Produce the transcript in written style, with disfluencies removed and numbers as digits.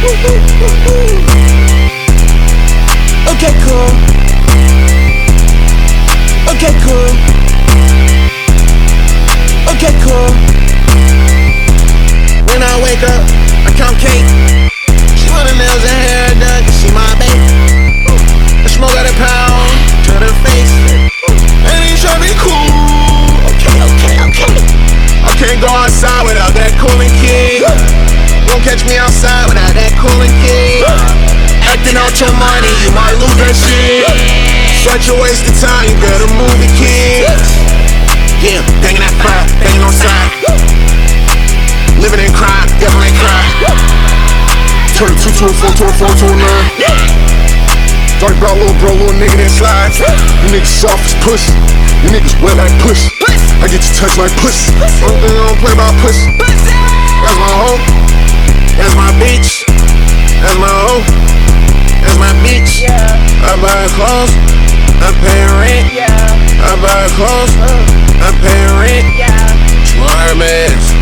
Okay, cool. Okay, cool. Okay, cool. When I wake up, I count cake. She want her nails and hair done, cause she my babe. I smoke out a pound to the face. And he try me cool. Okay. I can't go outside without that cooling kid. Won't catch me outside without that cooling kid. Acting out your money, you might lose that shit. Such a waste of time, you better move it, kid. Yeah, banging that fire, banging on side. Living in crime, devil ain't cry. Turn a 2 to a 4 to a 4 to a 9. Dark brown little nigga that slides. You niggas soft as pussy. You niggas wet like pussy. I get you touch like pussy. Only thing I don't play about pussy. That's my hoe. That's my bitch. That's my hoe. That's my bitch. I buy her clothes. I pay rent. I buy her clothes. I pay rent. She want her meds.